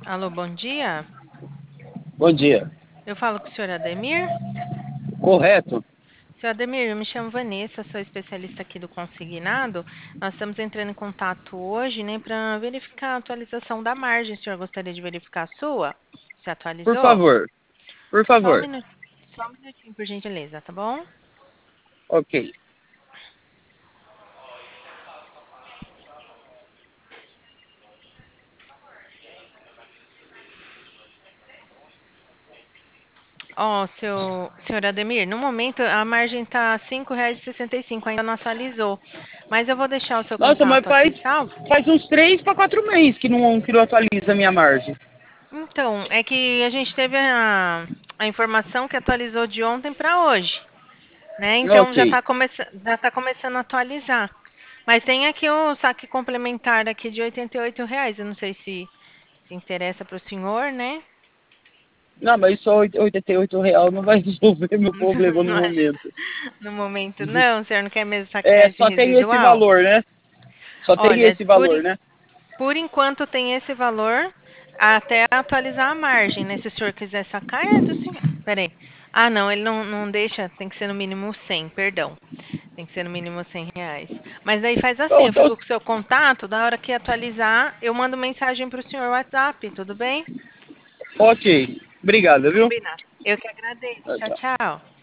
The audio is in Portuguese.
Alô, bom dia. Bom dia. Eu falo com o senhor Ademir. Correto? Senhor Ademir, eu me chamo Vanessa, sou especialista aqui do Consignado. Nós estamos entrando em contato hoje, né, para verificar a atualização da margem. O senhor gostaria de verificar a sua? Se Por atualizou? favor, por Só um favor. minuto, só um minutinho, por gentileza, tá bom? Ok. Ó, senhor Ademir, no momento a margem está R$ 5,65, ainda não atualizou. Mas eu vou deixar o seu Nossa, mas contato aqui faz, salvo. faz uns 3 para 4 meses que não atualiza a minha margem. Então, é que a gente teve a informação que atualizou de ontem para hoje, né? Então Ok. já tá começando a atualizar. Mas tem aqui o saque complementar aqui de R$ 88. Eu não sei se interessa para o senhor, né? Não, mas só R$ 88 não vai resolver meu problema no Não acho. momento. No momento, não, o senhor não quer mesmo saquear É, esse só tem esse residual? valor, né? Só tem Olha, esse valor, né? por enquanto tem esse valor até atualizar a margem, né? Se o senhor quiser sacar, é do senhor. Peraí. Ah, não, ele não deixa, tem que ser no mínimo 100, perdão. Tem que ser no mínimo R$ 100. Mas daí faz assim, Então, eu fico com o seu contato, da hora que atualizar, eu mando mensagem para o senhor WhatsApp, tudo bem? ok. Obrigado, viu? Combinado. Eu que agradeço. Tchau, Tchau, tchau. tchau.